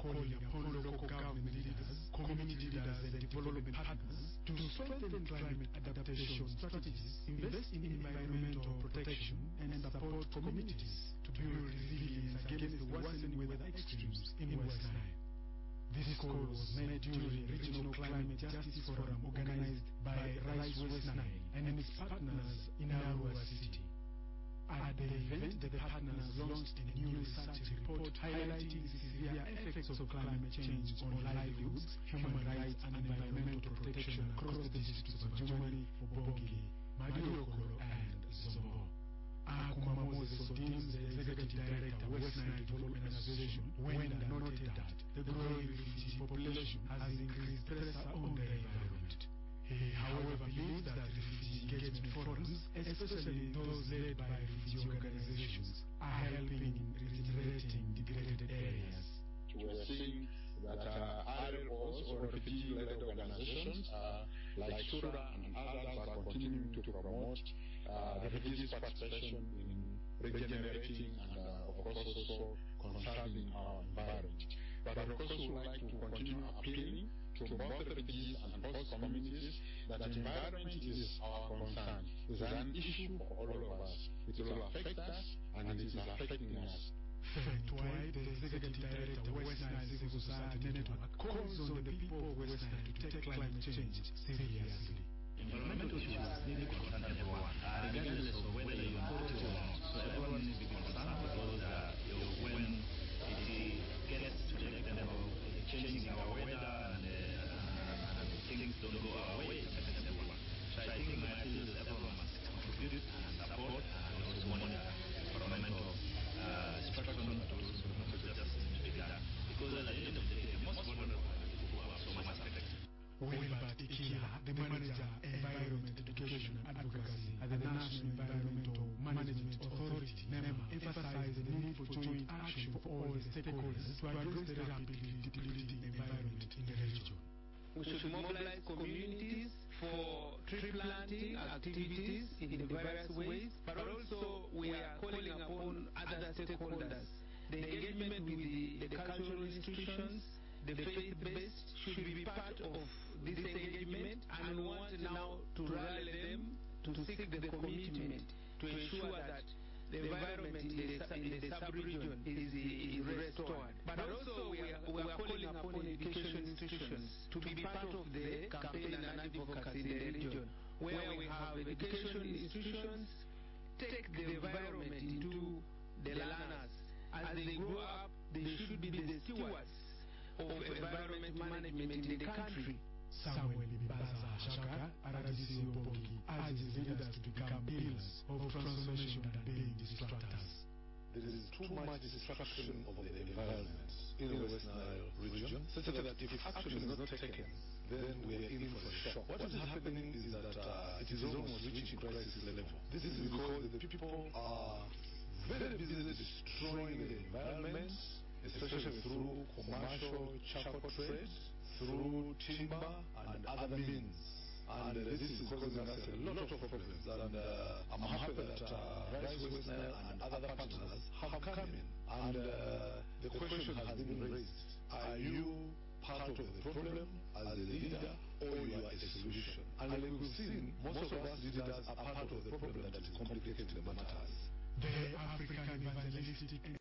calling upon local government leaders, community leaders, and development partners to strengthen climate adaptation strategies, invest in environmental protection, and support communities to build resilience against the worsening weather extremes in West Nile. This call was made during the Regional Climate Justice Forum organized by Rise West Nile and its partners in Arua City. At the event, the partners launched a new research report highlighting the severe effects of climate change on livelihoods, human rights, and environmental protection across the districts of Adjumani, Obongi, Madiokolo, and Zombo. Akuma Moses Odims, the Executive Director, West Nile Development Association, Wenda noted that the growing refugee population has increased pressure on the environment. He, however, believes that refugee engagement forums, especially those led by refugee organizations, are helping in regenerating degraded areas. We are seeing that RLOs or refugee-led organizations like Shura and others are continuing to promote refugees' participation in regenerating and, of course, also conserving our environment. But, of course, we would like to continue appealing to both refugees and host communities that the environment is our concern. It's an issue for all of us. It will affect us and it is affecting us. Fentwai, the Executive Director, West Nile Civil Society Network, calls on the people of West Nile to take climate change seriously. Environmental issues need to concern everyone, regardless of whether you're poor or not. So everyone needs to be concerned because when it gets to the extent of changing our weather and things don't go our way, it affects everyone. So I think my appeal is everyone must contribute and support and also monitor environmental destruction, but also environmental justice to be done. Because at the end of the day, the most vulnerable are the people who are so much affected. Wilbert Ikila, the Manager, Environment Education and Advocacy at the National Environmental Management Authority, NEMA, emphasized the need for joint action for all the stakeholders to address the rapidly depleting environment in the region. We should mobilize communities for tree planting activities in the various ways, but also we are calling upon other stakeholders. The engagement with the cultural institutions, the faith-based should be part of this engagement, and we want now to rally them to seek the commitment to ensure that the environment in the sub-region is restored. But also we are calling upon education institutions to be part of the campaign and advocacy in the region, where we have education institutions take the environment into the learners. As they grow up, they should be the stewards of environment management in the country. Samuel Bibaza Shaka, RDC Obongi, urges leaders to become pillars of transformation and being disruptors. There is too much destruction of the environment in the West Nile region, such that if action is not taken, then we are in for a shock. What is happening is that it is almost reaching crisis level. This is because the people are very busy destroying the environment, especially through commercial charcoal trade, through timber and other means. And this is causing us a lot of problems. And I'm happy that Rise West Nile and other partners have come in. And the question has been raised. Are you part of the problem as a leader, or you are a solution? And like we've seen, most of us leaders are part of the problem that is complicating the matters. The African Evangelistic